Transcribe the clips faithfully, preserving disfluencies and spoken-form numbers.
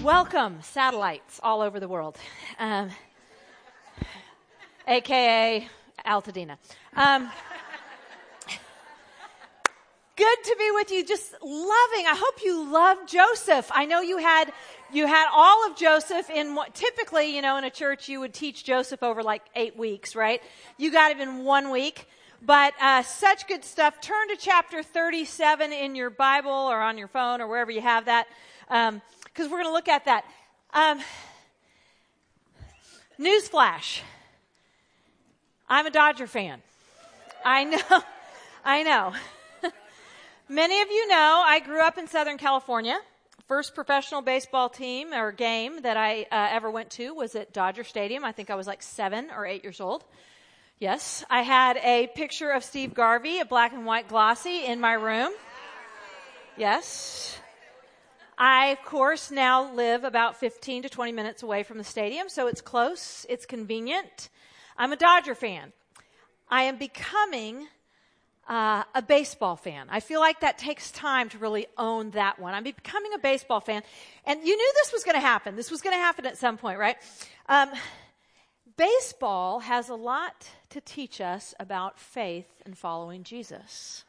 Welcome, satellites all over the world, um, a k a. Altadena. Um, good to be with you, just loving. I hope you love Joseph. I know you had you had all of Joseph in what, typically, you know, in a church you would teach Joseph over like eight weeks, right? You got it in one week. But uh, such good stuff. Turn to chapter thirty-seven in your Bible or on your phone or wherever you have that, because um, we're going to look at that. Um, newsflash. I'm a Dodger fan. I know. I know. Many of you know I grew up in Southern California. First professional baseball team or game that I uh, ever went to was at Dodger Stadium. I think I was like seven or eight years old. Yes, I had a picture of Steve Garvey, a black and white glossy, in my room. Yes. I, of course, now live about fifteen to twenty minutes away from the stadium, so it's close, it's convenient. I'm a Dodger fan. I am becoming uh, a baseball fan. I feel like that takes time to really own that one. I'm becoming a baseball fan, and you knew this was going to happen. This was going to happen at some point, right? Um, baseball has a lot to teach us about faith and following Jesus.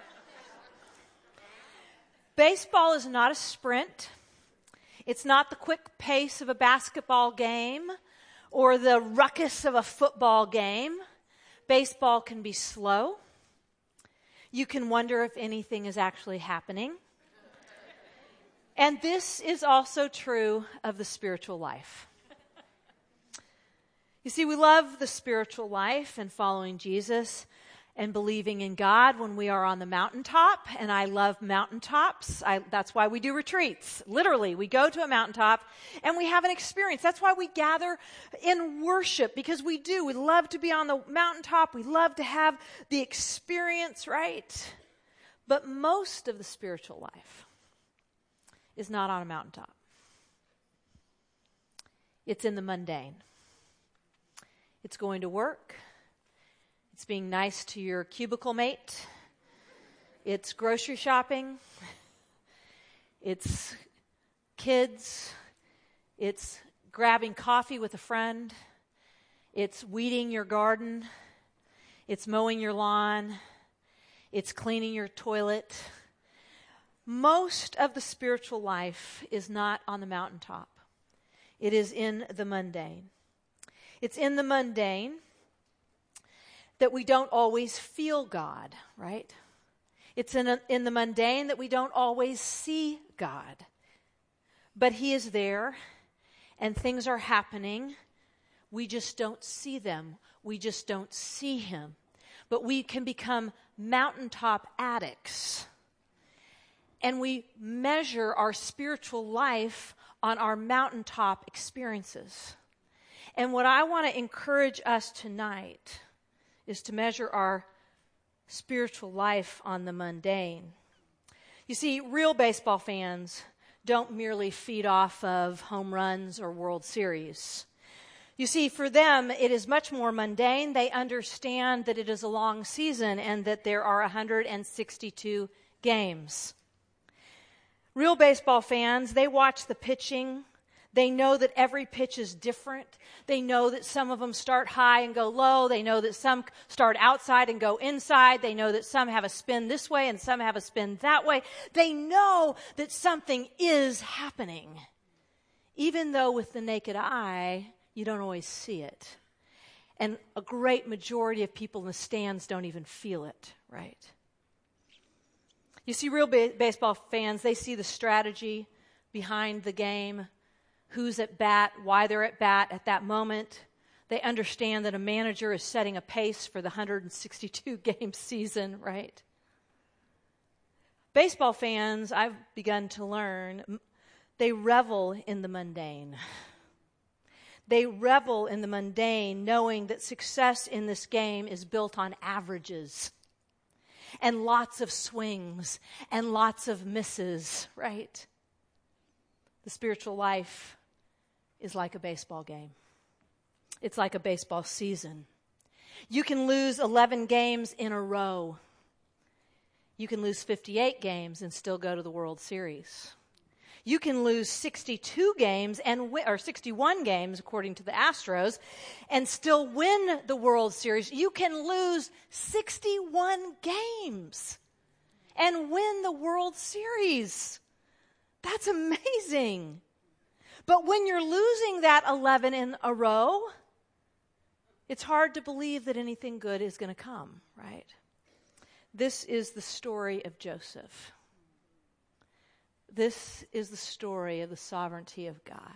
Baseball is not a sprint. It's not the quick pace of a basketball game or the ruckus of a football game. Baseball can be slow. You can wonder if anything is actually happening. And this is also true of the spiritual life. You see, we love the spiritual life and following Jesus and believing in God when we are on the mountaintop, and I love mountaintops. I, that's why we do retreats. Literally, we go to a mountaintop and we have an experience. That's why we gather in worship, because we do. We love to be on the mountaintop. We love to have the experience, right? But most of the spiritual life is not on a mountaintop. It's in the mundane. It's going to work. It's being nice to your cubicle mate. It's grocery shopping. It's kids. It's grabbing coffee with a friend. It's weeding your garden. It's mowing your lawn. It's cleaning your toilet. Most of the spiritual life is not on the mountaintop. It is in the mundane. It's in the mundane that we don't always feel God, right? It's in, a, in the mundane that we don't always see God. But He is there, and things are happening. We just don't see them. We just don't see Him. But we can become mountaintop addicts. And we measure our spiritual life on our mountaintop experiences. And what I want to encourage us tonight is to measure our spiritual life on the mundane. You see, real baseball fans don't merely feed off of home runs or World Series. You see, for them, it is much more mundane. They understand that it is a long season and that there are one hundred sixty-two games. Real baseball fans, they watch the pitching. They know that every pitch is different. They know that some of them start high and go low. They know that some start outside and go inside. They know that some have a spin this way and some have a spin that way. They know that something is happening, even though with the naked eye, you don't always see it. And a great majority of people in the stands don't even feel it, right? You see, real ba- baseball fans, they see the strategy behind the game, who's at bat, why they're at bat at that moment. They understand that a manager is setting a pace for the one hundred sixty-two game season, right? Baseball fans, I've begun to learn, they revel in the mundane. They revel in the mundane, knowing that success in this game is built on averages and lots of swings and lots of misses, right? The spiritual life is like a baseball game. It's like a baseball season. You can lose eleven games in a row. You can lose fifty-eight games and still go to the World Series. You can lose sixty-two games and win, or sixty-one games according to the Astros, and still win the World Series. You can lose sixty-one games and win the World Series. That's amazing. But when you're losing that eleven in a row, it's hard to believe that anything good is going to come, right? This is the story of Joseph. This is the story of the sovereignty of God.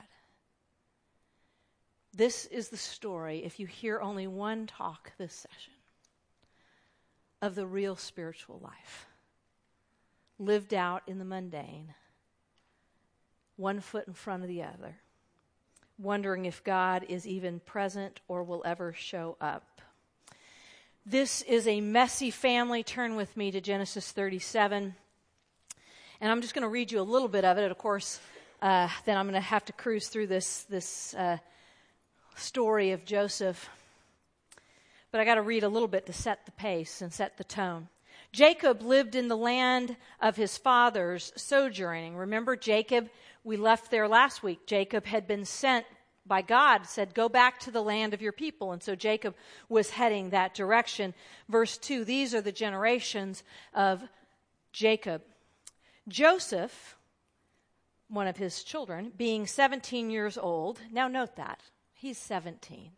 This is the story, if you hear only one talk this session, of the real spiritual life, lived out in the mundane, one foot in front of the other, wondering if God is even present or will ever show up. This is a messy family. Turn with me to Genesis thirty-seven. And I'm just going to read you a little bit of it. Of course, uh, then I'm going to have to cruise through this, this uh, story of Joseph. But I got to read a little bit to set the pace and set the tone. Jacob lived in the land of his fathers, sojourning. Remember Jacob? We left there last week. Jacob had been sent by God, said, go back to the land of your people. And so Jacob was heading that direction. Verse two, these are the generations of Jacob. Joseph, one of his children, being seventeen years old. Now note that. He's seventeen.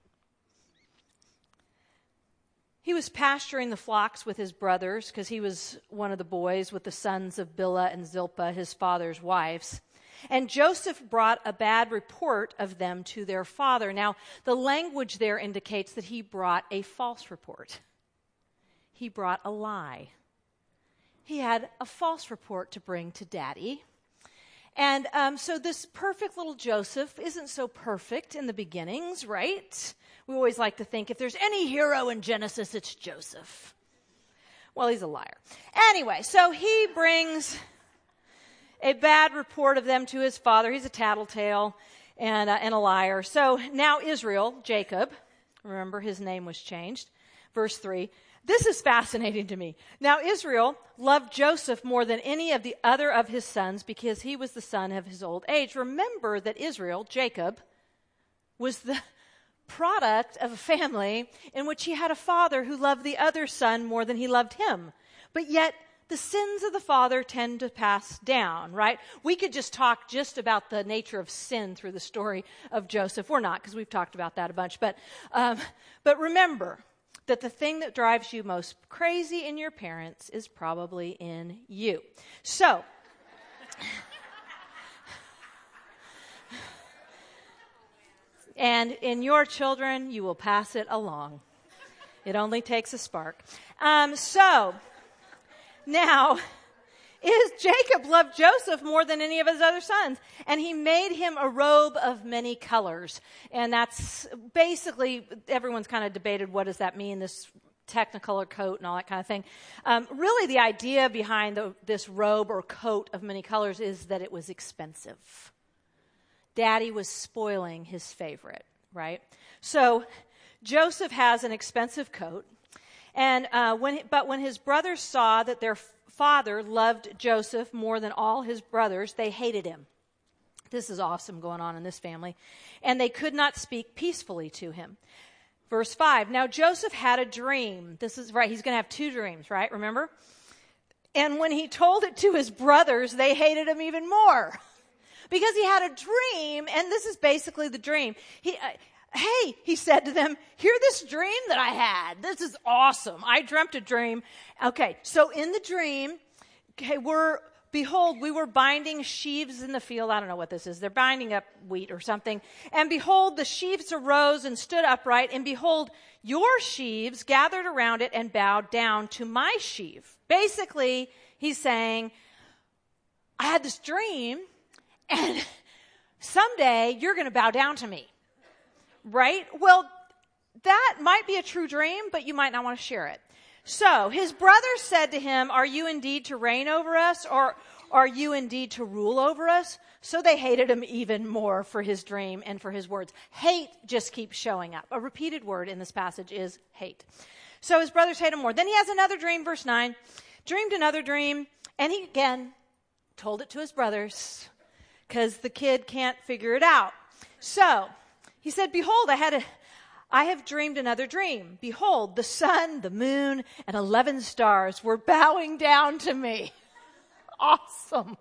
He was pasturing the flocks with his brothers because he was one of the boys with the sons of Bilhah and Zilpah, his father's wives. And Joseph brought a bad report of them to their father. Now, the language there indicates that he brought a false report. He brought a lie. He had a false report to bring to Daddy. And um, so this perfect little Joseph isn't so perfect in the beginnings, right? We always like to think if there's any hero in Genesis, it's Joseph. Well, he's a liar. Anyway, so he brings a bad report of them to his father. He's a tattletale and, uh, and a liar. So now Israel, Jacob, remember his name was changed. Verse three. This is fascinating to me. Now, Israel loved Joseph more than any of the other of his sons because he was the son of his old age. Remember that Israel, Jacob, was the product of a family in which he had a father who loved the other son more than he loved him. But yet, the sins of the father tend to pass down, right? We could just talk just about the nature of sin through the story of Joseph. We're not, because we've talked about that a bunch. But, um, but remember that the thing that drives you most crazy in your parents is probably in you. So, and in your children, you will pass it along. It only takes a spark. Um, so, now, is Jacob loved Joseph more than any of his other sons. And he made him a robe of many colors. And that's basically, everyone's kind of debated what does that mean, this technicolor coat and all that kind of thing. Um, really, the idea behind the, this robe or coat of many colors is that it was expensive. Daddy was spoiling his favorite, right? So Joseph has an expensive coat. And uh, when, but when his brothers saw that their father loved Joseph more than all his brothers, they hated him. This is awesome going on in this family. And they could not speak peacefully to him. Verse five, now Joseph had a dream. This is right, he's going to have two dreams, right? Remember? And when he told it to his brothers, they hated him even more. Because he had a dream, and this is basically the dream. He... Uh, Hey, he said to them, hear this dream that I had. This is awesome. I dreamt a dream. Okay, so in the dream, okay, we're, behold, we were binding sheaves in the field. I don't know what this is. They're binding up wheat or something. And behold, the sheaves arose and stood upright. And behold, your sheaves gathered around it and bowed down to my sheaf. Basically, he's saying, I had this dream, and someday you're going to bow down to me. Right? Well, that might be a true dream, but you might not want to share it. So his brothers said to him, are you indeed to reign over us, or are you indeed to rule over us? So they hated him even more for his dream and for his words. Hate just keeps showing up. A repeated word in this passage is hate. So his brothers hate him more. Then he has another dream, verse nine. Dreamed another dream, and he again told it to his brothers. because the kid can't figure it out. So he said, behold, I had a, I have dreamed another dream. Behold, the sun, the moon, and eleven stars were bowing down to me. Awesome.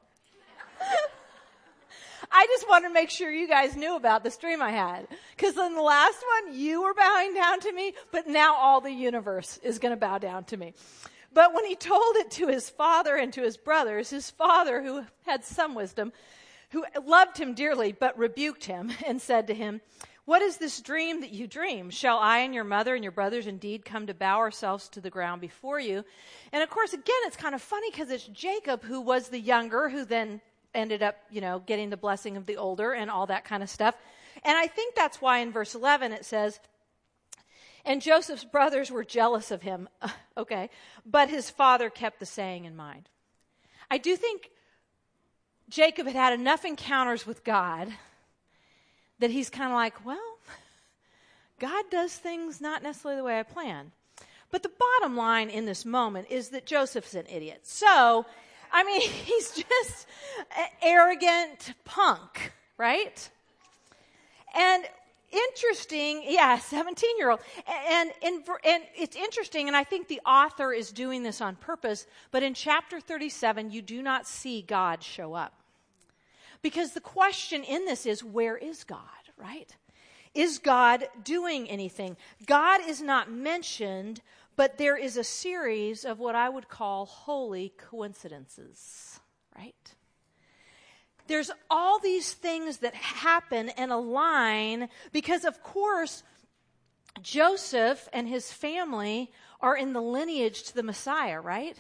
I just wanted to make sure you guys knew about this dream I had. Because in the last one, you were bowing down to me, but now all the universe is going to bow down to me. But when he told it to his father and to his brothers, his father, who had some wisdom, who loved him dearly, but rebuked him and said to him, what is this dream that you dream? Shall I and your mother and your brothers indeed come to bow ourselves to the ground before you? And of course, again, it's kind of funny because it's Jacob who was the younger, who then ended up, you know, getting the blessing of the older and all that kind of stuff. And I think that's why in verse eleven it says, and Joseph's brothers were jealous of him. Okay. But his father kept the saying in mind. I do think Jacob had had enough encounters with God that he's kind of like, well, God does things not necessarily the way I plan. But the bottom line in this moment is that Joseph's an idiot. So, I mean, he's just an arrogant punk, right? And interesting, yeah, seventeen-year-old. And, and, and it's interesting, and I think the author is doing this on purpose, but in chapter thirty-seven, you do not see God show up. Because the question in this is, where is God, right? Is God doing anything? God is not mentioned, but there is a series of what I would call holy coincidences, right? There's all these things that happen and align because, of course, Joseph and his family are in the lineage to the Messiah, right?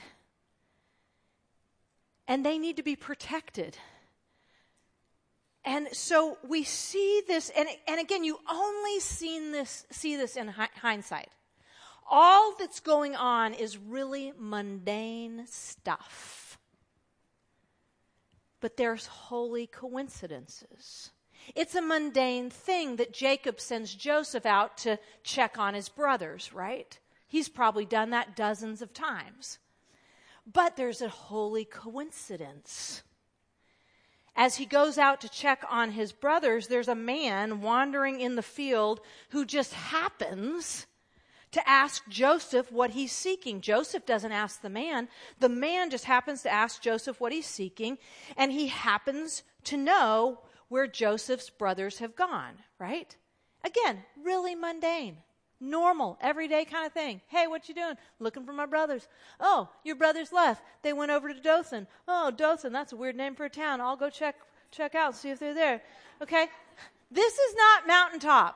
And they need to be protected. And so we see this, and, and again, you only seen this, see this in hi- hindsight. All that's going on is really mundane stuff. But there's holy coincidences. It's a mundane thing that Jacob sends Joseph out to check on his brothers, right? He's probably done that dozens of times. But there's a holy coincidence. As he goes out to check on his brothers, there's a man wandering in the field who just happens to ask Joseph what he's seeking. Joseph doesn't ask the man. The man just happens to ask Joseph what he's seeking, and he happens to know where Joseph's brothers have gone, right? Again, really mundane, normal, everyday kind of thing. Hey, what you doing? Looking for my brothers. Oh, your brothers left. They went over to Dothan. Oh, Dothan, that's a weird name for a town. I'll go check check out, see if they're there. Okay? This is not mountaintop.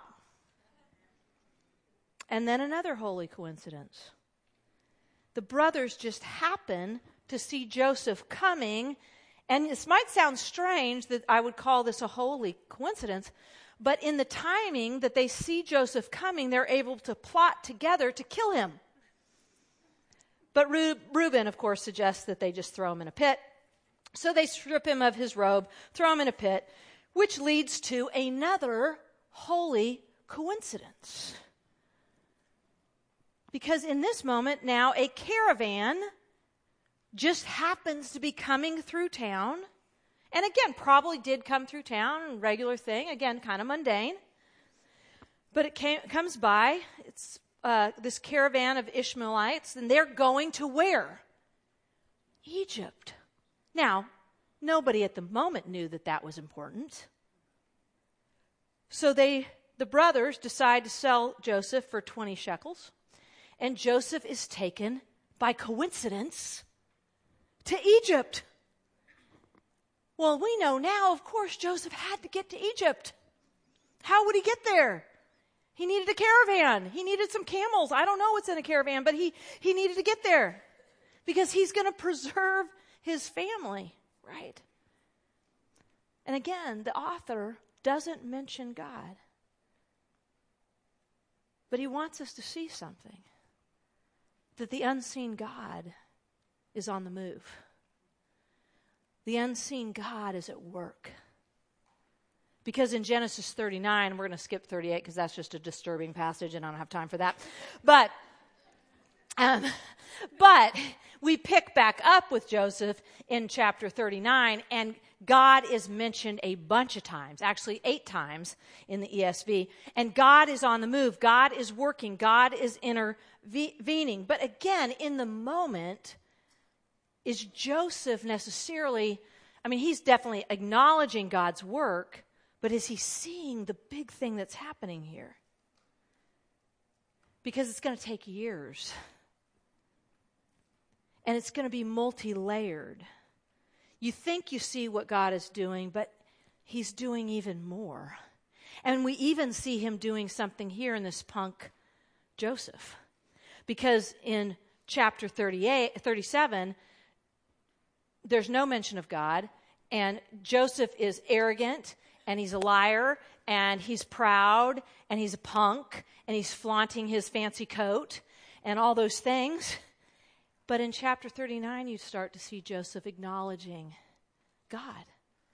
And then another holy coincidence. The brothers just happen to see Joseph coming, and this might sound strange that I would call this a holy coincidence, but in the timing that they see Joseph coming, they're able to plot together to kill him. But Reuben, of course, suggests that they just throw him in a pit. So they strip him of his robe, throw him in a pit, which leads to another holy coincidence. Because in this moment now, a caravan just happens to be coming through town. And again, probably did come through town, regular thing, again, kind of mundane. But it came, comes by, it's uh, this caravan of Ishmaelites, and they're going to where? Egypt. Now, nobody at the moment knew that that was important. So they, the brothers decide to sell Joseph for twenty shekels. And Joseph is taken, by coincidence, to Egypt. Well, we know now, of course, Joseph had to get to Egypt. How would he get there? He needed a caravan. He needed some camels. I don't know what's in a caravan, but he, he needed to get there because he's going to preserve his family, right? And again, the author doesn't mention God, but he wants us to see something, that the unseen God is on the move. The unseen God is at work. Because in Genesis thirty-nine, we're going to skip thirty-eight because that's just a disturbing passage and I don't have time for that. But um, But we pick back up with Joseph in chapter thirty-nine, and God is mentioned a bunch of times, actually eight times in the E S V. And God is on the move. God is working. God is intervening. But again, in the moment, is Joseph necessarily, I mean, he's definitely acknowledging God's work, but is he seeing the big thing that's happening here? Because it's going to take years. And it's going to be multi-layered. You think you see what God is doing, but he's doing even more. And we even see him doing something here in this punk Joseph. Because in chapter thirty-eight, thirty-seven, there's no mention of God, and Joseph is arrogant, and he's a liar, and he's proud, and he's a punk, and he's flaunting his fancy coat, and all those things. But in chapter thirty-nine, you start to see Joseph acknowledging God.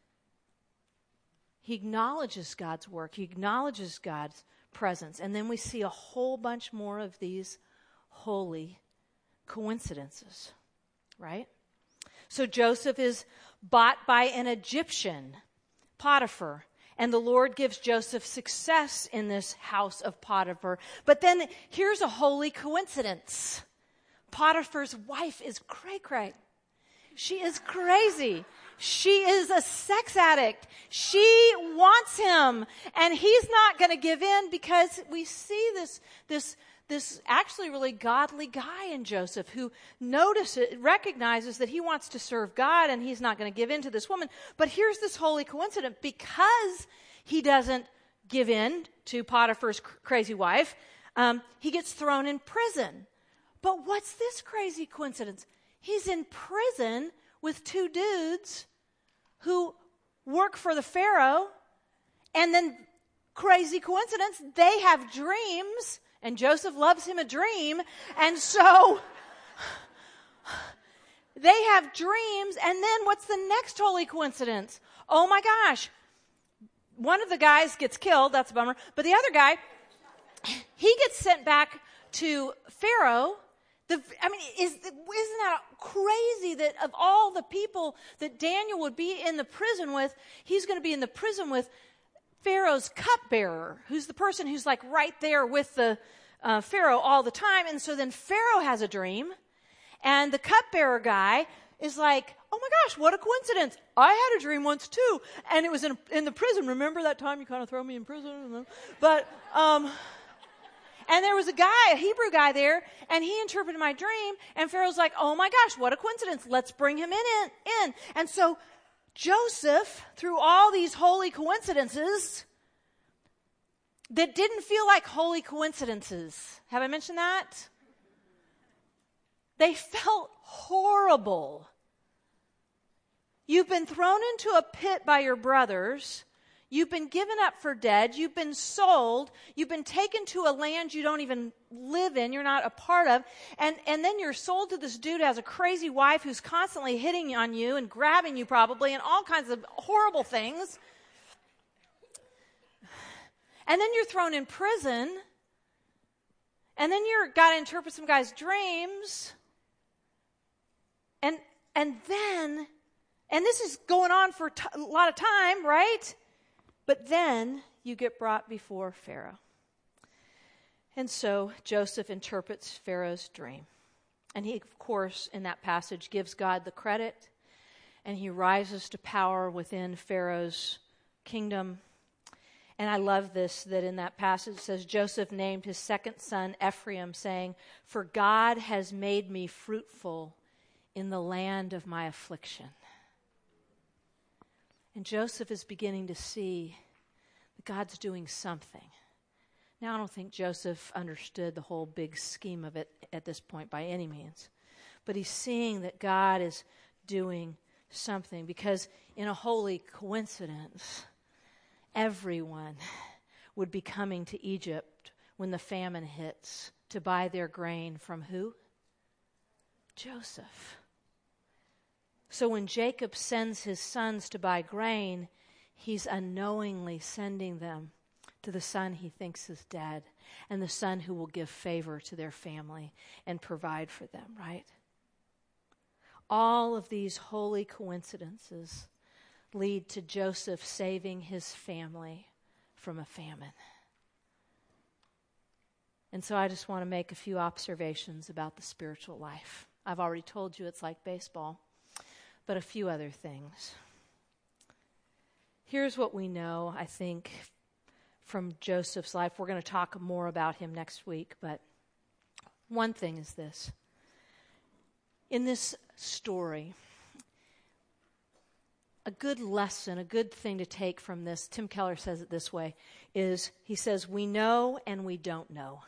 He acknowledges God's work. He acknowledges God's presence. And then we see a whole bunch more of these holy coincidences, right? So Joseph is bought by an Egyptian, Potiphar, and the Lord gives Joseph success in this house of Potiphar. But then here's a holy coincidence. Potiphar's wife is cray-cray. She is crazy. She is a sex addict. She wants him, and he's not going to give in, because we see this, this, this actually really godly guy in Joseph who notices, recognizes that he wants to serve God, and he's not going to give in to this woman. But here's this holy coincidence. Because he doesn't give in to Potiphar's cr- crazy wife, um, he gets thrown in prison. But what's this crazy coincidence? He's in prison with two dudes who work for the Pharaoh, and then, crazy coincidence, they have dreams, and Joseph loves him a dream, and so they have dreams, and then what's the next holy coincidence? Oh my gosh, one of the guys gets killed, that's a bummer, but the other guy, he gets sent back to Pharaoh. The, I mean, is, isn't that crazy that of all the people that Daniel would be in the prison with, he's going to be in the prison with Pharaoh's cupbearer, who's the person who's like right there with the uh, Pharaoh all the time. And so then Pharaoh has a dream, and the cupbearer guy is like, oh my gosh, what a coincidence. I had a dream once too. And it was in, in the prison. Remember that time you kind of throw me in prison? But, um... And there was a guy, a Hebrew guy there, and he interpreted my dream, and Pharaoh's like, oh my gosh, what a coincidence. Let's bring him in, in, in. And so Joseph, through all these holy coincidences that didn't feel like holy coincidences, have I mentioned that? They felt horrible. You've been thrown into a pit by your brothers. You've been given up for dead. You've been sold. You've been taken to a land you don't even live in. You're not a part of. And, and then you're sold to this dude who has a crazy wife who's constantly hitting on you and grabbing you probably and all kinds of horrible things. And then you're thrown in prison. And then you're got to interpret some guy's dreams. And, and then, and this is going on for t- a lot of time, right? But then you get brought before Pharaoh. And so Joseph interprets Pharaoh's dream. And he, of course, in that passage gives God the credit. And he rises to power within Pharaoh's kingdom. And I love this, that in that passage it says, Joseph named his second son Ephraim, saying, for God has made me fruitful in the land of my affliction. And Joseph is beginning to see that God's doing something. Now, I don't think Joseph understood the whole big scheme of it at this point by any means. But he's seeing that God is doing something, because in a holy coincidence, everyone would be coming to Egypt when the famine hits to buy their grain from who? Joseph. So when Jacob sends his sons to buy grain, he's unknowingly sending them to the son he thinks is dead, and the son who will give favor to their family and provide for them, right? All of these holy coincidences lead to Joseph saving his family from a famine. And so I just want to make a few observations about the spiritual life. I've already told you it's like baseball, but a few other things. Here's what we know, I think, from Joseph's life. We're going to talk more about him next week, but one thing is this. In this story, a good lesson, a good thing to take from this, Tim Keller says it this way, is he says, we know and we don't know.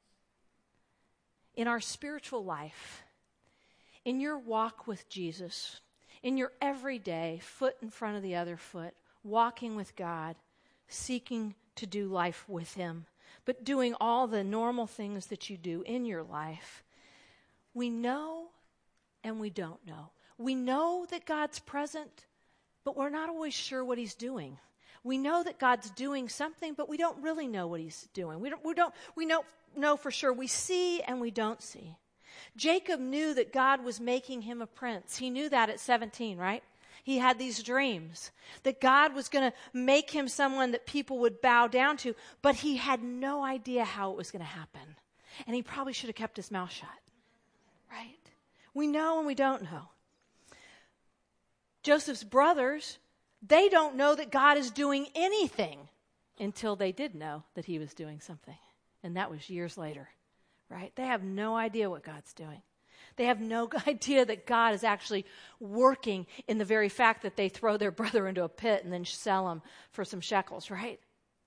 In our spiritual life, in your walk with Jesus, in your everyday, foot in front of the other foot, walking with God, seeking to do life with Him, but doing all the normal things that you do in your life, we know and we don't know. We know that God's present, but we're not always sure what He's doing. We know that God's doing something, but we don't really know what He's doing. We don't, we don't, we know, know for sure. We see and we don't see. Jacob knew that God was making him a prince. He knew that at seventeen, right? He had these dreams that God was going to make him someone that people would bow down to, but he had no idea how it was going to happen. And he probably should have kept his mouth shut, right? We know and we don't know. Joseph's brothers, they don't know that God is doing anything until they did know that He was doing something. And that was years later, right? They have no idea what God's doing. They have no idea that God is actually working in the very fact that they throw their brother into a pit and then sell him for some shekels, right?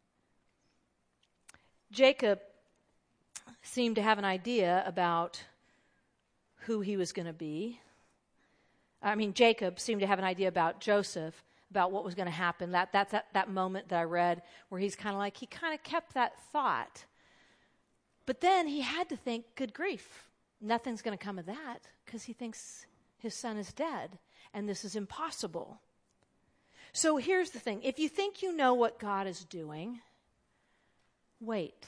Jacob seemed to have an idea about who he was going to be. I mean, Jacob seemed to have an idea about Joseph, about what was going to happen. That, that's that, that moment that I read where he's kind of like, he kind of kept that thought. But then he had to think, good grief, nothing's going to come of that because he thinks his son is dead and this is impossible. So here's the thing. If you think you know what God is doing, wait.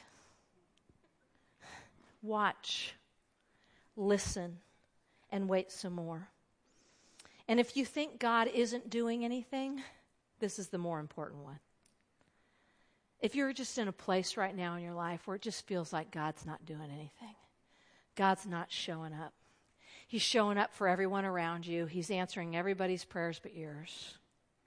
Watch. Listen. And wait some more. And if you think God isn't doing anything, this is the more important one. If you're just in a place right now in your life where it just feels like God's not doing anything, God's not showing up. He's showing up for everyone around you. He's answering everybody's prayers but yours.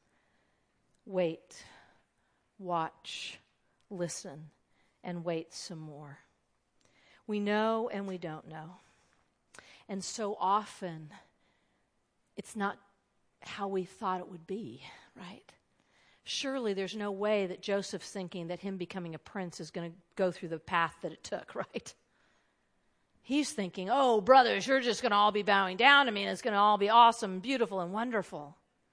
Wait, watch, listen, and wait some more. We know and we don't know. And so often, it's not how we thought it would be, right? Surely there's no way that Joseph's thinking that him becoming a prince is going to go through the path that it took, right? He's thinking, oh, brothers, you're just going to all be bowing down to me, and it's going to all be awesome, beautiful, and wonderful.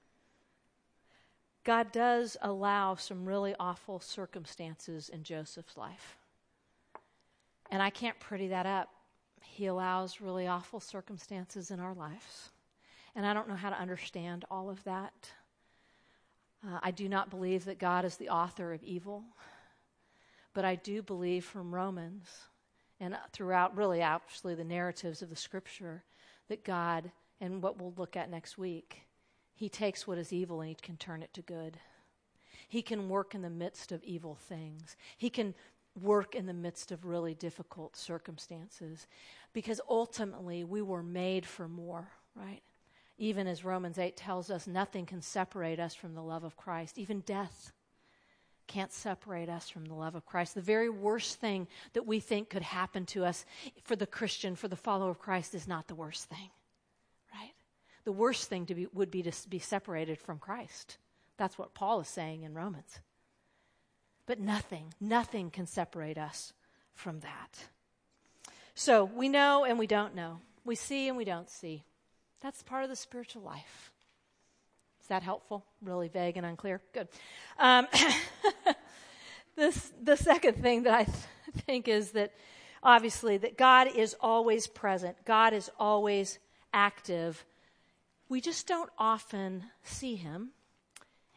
God does allow some really awful circumstances in Joseph's life. And I can't pretty that up. He allows really awful circumstances in our lives. And I don't know how to understand all of that. Uh, I do not believe that God is the author of evil. But I do believe from Romans and throughout really actually the narratives of the Scripture that God, and what we'll look at next week, He takes what is evil and He can turn it to good. He can work in the midst of evil things. He can work in the midst of really difficult circumstances because ultimately we were made for more, right? Even as Romans eight tells us, nothing can separate us from the love of Christ. Even death can't separate us from the love of Christ. The very worst thing that we think could happen to us for the Christian, for the follower of Christ, is not the worst thing, right? The worst thing to be, would be to be separated from Christ. That's what Paul is saying in Romans. But nothing, nothing can separate us from that. So we know and we don't know. We see and we don't see. That's part of the spiritual life. Is that helpful? Really vague and unclear? Good. Um, this, the second thing that I th- think is that obviously that God is always present. God is always active. We just don't often see Him.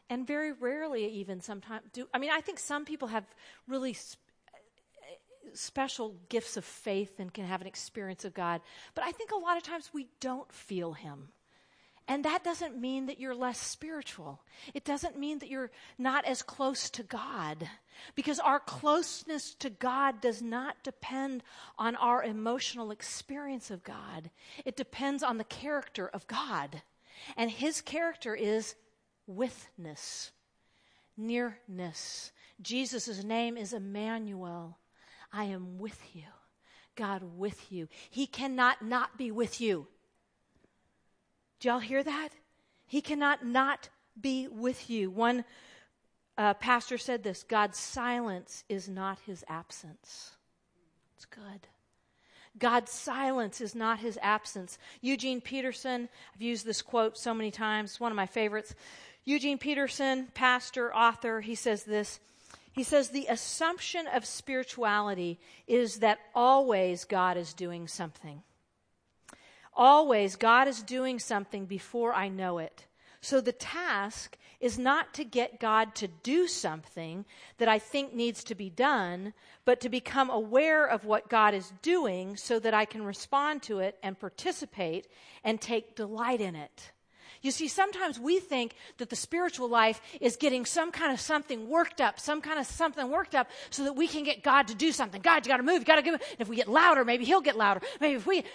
and very rarely even sometimes do. I mean, I think some people have really sp- special gifts of faith and can have an experience of God. But I think a lot of times we don't feel him. And that doesn't mean that you're less spiritual. It doesn't mean that you're not as close to God. Because our closeness to God does not depend on our emotional experience of God. It depends on the character of God. And his character is withness, nearness. Jesus' name is Emmanuel. I am with you. God with you. He cannot not be with you. Do y'all hear that? He cannot not be with you. One uh, pastor said this, God's silence is not his absence. It's good. God's silence is not his absence. Eugene Peterson, I've used this quote so many times, one of my favorites. Eugene Peterson, pastor, author, he says this. He says, the assumption of spirituality is that always God is doing something. Always, God is doing something before I know it. So the task is not to get God to do something that I think needs to be done, but to become aware of what God is doing so that I can respond to it and participate and take delight in it. You see, sometimes we think that the spiritual life is getting some kind of something worked up, some kind of something worked up so that we can get God to do something. God, you got to move, you got to give it. And if we get louder, maybe he'll get louder. Maybe if we...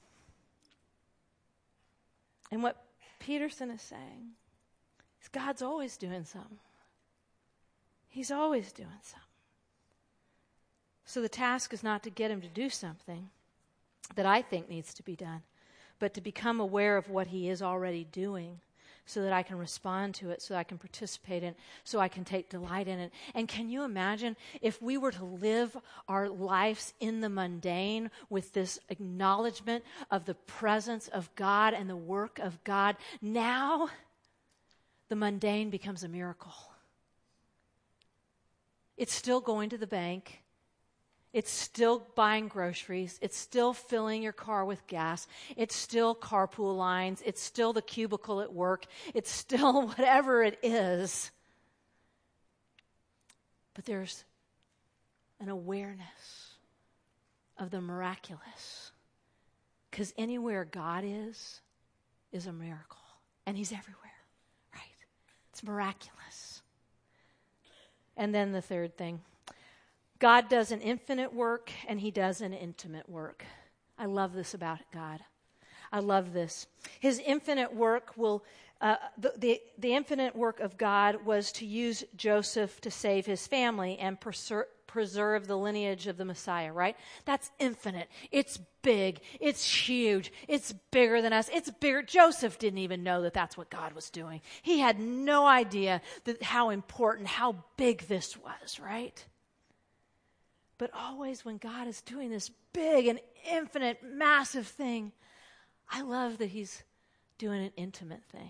And what Peterson is saying is God's always doing something. He's always doing something. So the task is not to get him to do something that I think needs to be done, but to become aware of what he is already doing so that I can respond to it, so that I can participate in it, so I can take delight in it. And can you imagine if we were to live our lives in the mundane with this acknowledgement of the presence of God and the work of God? Now, the mundane becomes a miracle. It's still going to the bank. It's still buying groceries. It's still filling your car with gas. It's still carpool lines. It's still the cubicle at work. It's still whatever it is. But there's an awareness of the miraculous. Because anywhere God is, is a miracle. And he's everywhere, right? It's miraculous. And then the third thing. God does an infinite work, and he does an intimate work. I love this about God. I love this. His infinite work will, uh, the, the, the infinite work of God was to use Joseph to save his family and preser- preserve the lineage of the Messiah, right? That's infinite. It's big. It's huge. It's bigger than us. It's bigger. Joseph didn't even know that that's what God was doing. He had no idea that how important, how big this was, right? But always when God is doing this big and infinite, massive thing, I love that he's doing an intimate thing.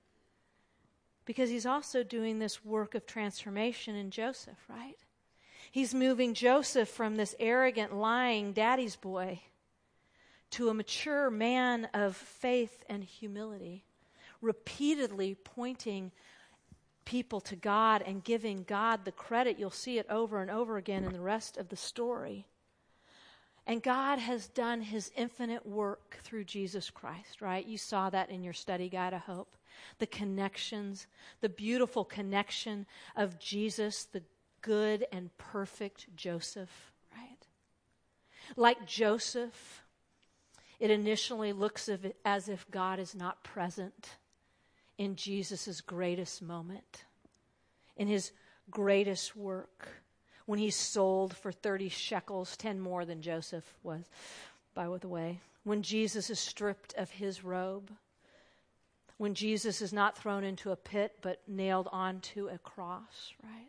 Because he's also doing this work of transformation in Joseph, right? He's moving Joseph from this arrogant, lying daddy's boy to a mature man of faith and humility, repeatedly pointing people to God and giving God the credit. You'll see it over and over again in the rest of the story. And God has done his infinite work through Jesus Christ, right? You saw that in your study guide, I hope. The connections, the beautiful connection of Jesus, the good and perfect Joseph, right? Like Joseph, it initially looks as if God is not present in Jesus' greatest moment, in his greatest work, when he's sold for thirty shekels, ten more than Joseph was, by the way, when Jesus is stripped of his robe, when Jesus is not thrown into a pit but nailed onto a cross, right?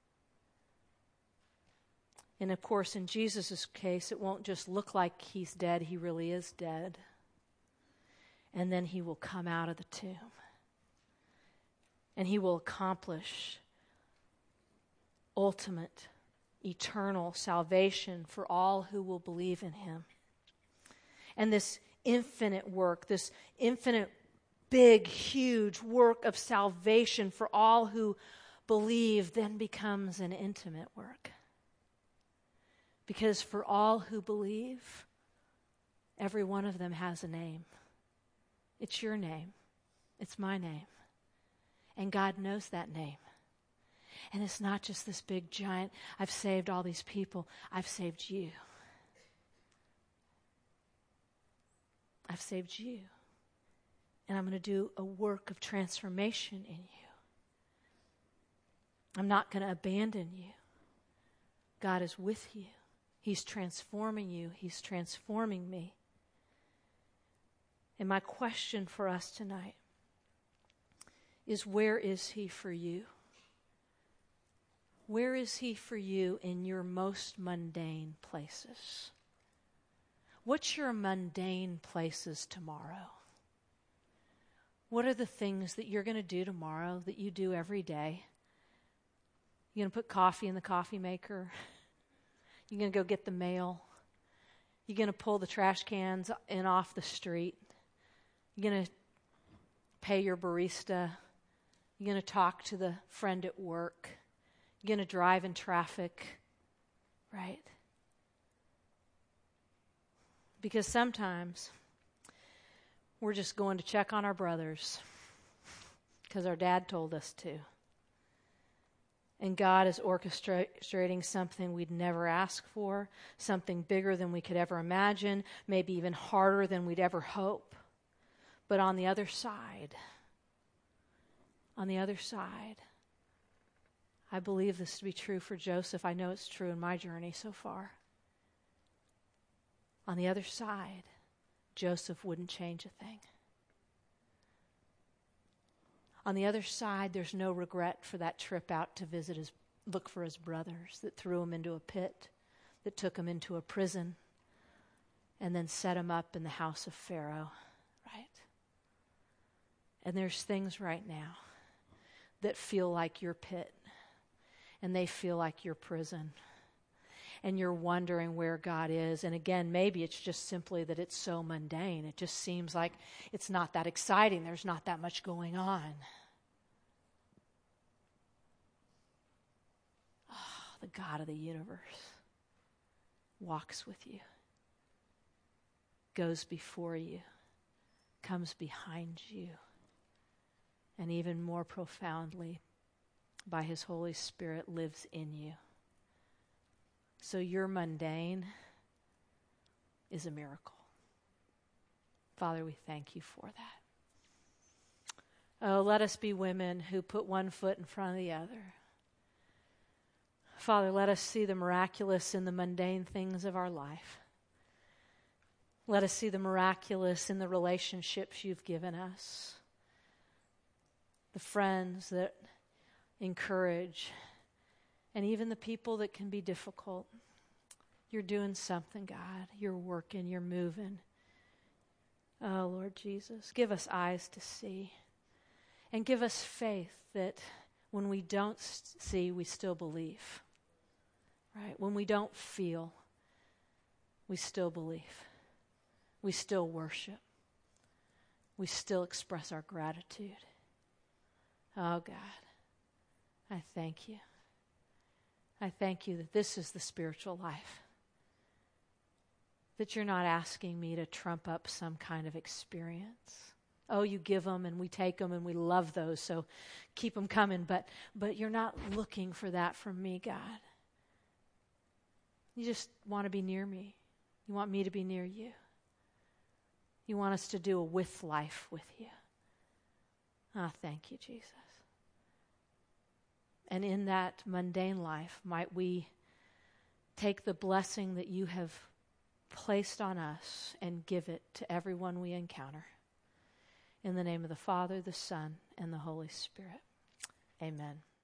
And of course, in Jesus' case, it won't just look like he's dead, he really is dead. And then he will come out of the tomb. And he will accomplish ultimate, eternal salvation for all who will believe in him. And this infinite work, this infinite big, huge work of salvation for all who believe then becomes an intimate work. Because for all who believe, every one of them has a name. It's your name. It's my name. And God knows that name. And it's not just this big giant, I've saved all these people. I've saved you. I've saved you. And I'm going to do a work of transformation in you. I'm not going to abandon you. God is with you. He's transforming you. He's transforming me. And my question for us tonight is, where is He for you? Where is He for you in your most mundane places? What's your mundane places tomorrow? What are the things that you're going to do tomorrow that you do every day? You're going to put coffee in the coffee maker? You're going to go get the mail? You're going to pull the trash cans in off the street? You're going to pay your barista? You're going to talk to the friend at work? You're going to drive in traffic, right? Because sometimes we're just going to check on our brothers because our dad told us to. And God is orchestrating something we'd never ask for, something bigger than we could ever imagine, maybe even harder than we'd ever hope. But on the other side, on the other side, I believe this to be true for Joseph. I know it's true in my journey so far. On the other side, Joseph wouldn't change a thing. On the other side, there's no regret for that trip out to visit his, look for his brothers that threw him into a pit, that took him into a prison, and then set him up in the house of Pharaoh, right? And there's things right now that feel like your pit, and they feel like your prison. And you're wondering where God is. And again, maybe it's just simply that it's so mundane. It just seems like it's not that exciting. There's not that much going on. Oh, the God of the universe walks with you, goes before you, comes behind you, and even more profoundly, by His Holy Spirit, lives in you. So your mundane is a miracle. Father, we thank you for that. Oh, let us be women who put one foot in front of the other. Father, let us see the miraculous in the mundane things of our life. Let us see the miraculous in the relationships you've given us, the friends that encourage, and even the people that can be difficult. You're doing something, God. You're working. You're moving. Oh, Lord Jesus, give us eyes to see. And give us faith that when we don't see, we still believe. Right? When we don't feel, we still believe. We still worship. We still express our gratitude. Oh, God, I thank you. I thank you that this is the spiritual life. That you're not asking me to trump up some kind of experience. Oh, you give them and we take them and we love those, so keep them coming. But, but you're not looking for that from me, God. You just want to be near me. You want me to be near you. You want us to do a with life with you. Ah, oh, thank you, Jesus. And in that mundane life, might we take the blessing that you have placed on us and give it to everyone we encounter. In the name of the Father, the Son, and the Holy Spirit. Amen.